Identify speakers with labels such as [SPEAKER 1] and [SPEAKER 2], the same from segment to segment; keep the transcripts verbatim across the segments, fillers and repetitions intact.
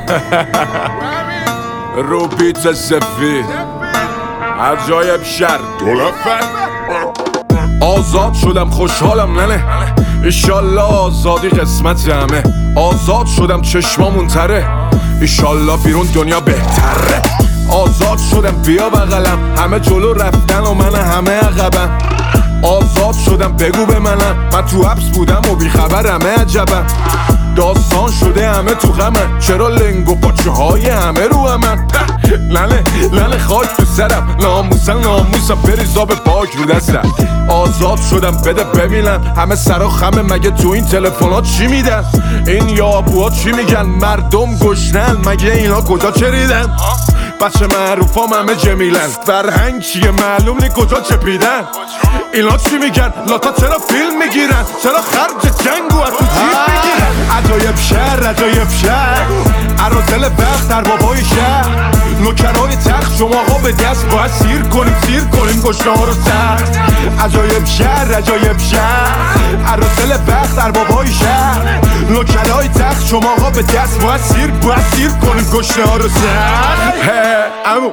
[SPEAKER 1] رو بیت سفید عجایب شر دولفه. آزاد شدم خوشحالم ننه، ایشالله آزادی قسمت همه. آزاد شدم چشمامون تره، ایشالله بیرون دنیا بهتره. آزاد شدم بیا بغلم، همه جلو رفتن و من همه عقبم. آزاد شدم بگو به منم، من تو حبس بودم و بیخبرمه. عجبم داستان شده همه تو غمن، چرا لنگ و پاچه های همه رو همن. لنه لنه خاک تو سرم، ناموسم ناموسم بریزا به پاک رو دستم. آزاد شدم بده ببینم، همه سرا خمه مگه تو این تلفنات چی میدن؟ این یابوها چی میگن؟ مردم گشنن مگه اینا کجا چریدن؟ بچه معروفام همه جمیلن، فرهنگ چیه معلوم نی کجا چپیدن؟ اینا چی میگن؟ لاتا چرا فیلم میگیرن؟ چرا خرج جنگو از تو جیب میگیرن؟ عجایب شهر عجایب شهر، عرازل وقت در بابای شهر. نوکرای تخت شما ها به دست باید سیر کنیم سیر کنیم گشنه ها رو سخت. عجایب شهر عجایب شهر، عرازل وقت در بابای شهر. نوکرای تخت شما ها به دست باید سیر باید سیر کنیم گشنه ها رو سخت. امو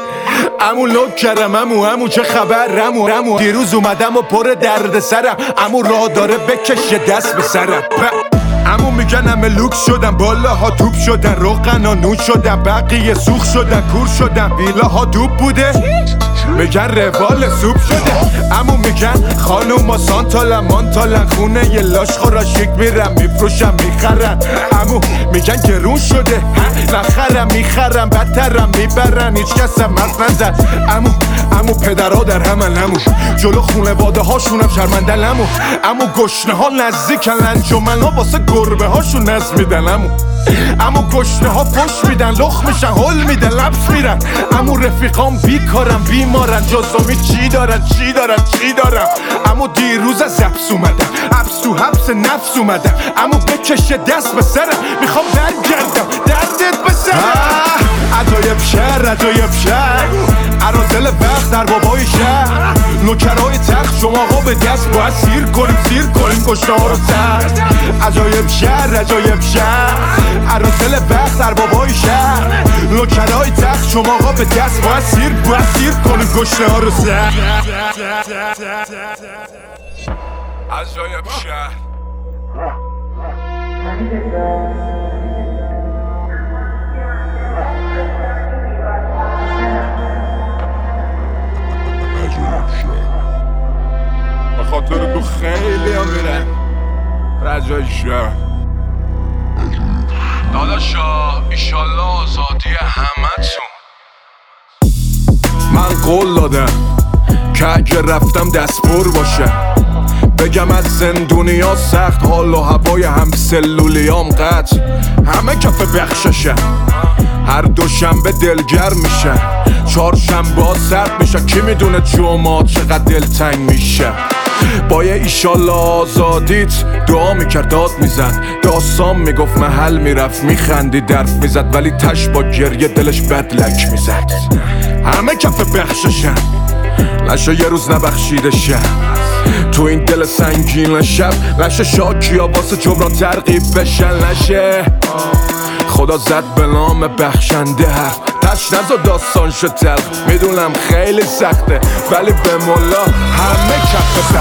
[SPEAKER 1] امو لوک کردم امو امو چه خبر امو امو دیروز اومدم و پر درد سرم، امو راه داره بکشه دست به سرم. امو میگن همه لوکس شدن، بالاها توپ شدن، روغنا نون شدن، بقیه سوخ شدن کور شدن، ویلاها دوب بوده میگن روال سوپ شده. امو میگن خانوما سانتالن مانتالن، خونه یه لاش خورا شیک میرم میفروشم میخرن. امو میگن گرون شده نخرم میخرم بدترم میبرن، هیچ کس هم حرف نزد. امو امو پدرها در همن، امو جلو خونه واده هاشونم شرمندن. امو امو گشنه ها نزدیکن، انجمن ها واسه گربه هاشون نز میدن. امو امو گشنه ها فش میدن، لخ میشن هل میدن لبس میرن. امو رفیقام بیکارم بیمارن، جزامی چی دارن چی دارن چی دارن. امو دیروز از حبس اومدم، حبس تو حبس نفس اومدم. امو بکشه دست به سرم، میخوام برگردم دردت به سرم. عجایب شهر عجایب شهر، عرازل وقت در بابای شهر. نوکرای تخت شما ها به دست باید سیر کنیم سیر کنیم گشنه ها رو سخت. عجایب شهر عجایب شهر، عرازل وقت در بابای شهر. نوکرای تخت شما ها به دست باید سیر باید سیر کنیم گشنه ها رو سخت. عجایب شهر. خاطر تو خیلی هم میرن رجای شهر. داداشا ایشالله آزادی همه تون. من قول دادم که اگه رفتم دست پر باشه، بگم از زندونیا سخت حال و هوای هم سلولیام قطع. همه کف بخششن، هر دوشنبه دلگر میشه، چهارشنبه ها سرد میشه. کی میدونه جمعه چقدر دلتنگ میشه. با یه ایشالله آزادیت دعا میکرد داد میزد، داستان میگفت محل میرفت میخندی درف میزد، ولی تش با گریه دلش بدلک میزد. همه کف بخششن، لشه یه روز نبخشیده شد تو این دل سنگین شب. لشه شاکیا واسه جبران ترغیب بشن. لشه خدا زد به نام بخشنده حرف، تش نزا داستان شد تلخ. میدونم خیلی سخته ولی به مولا همه کف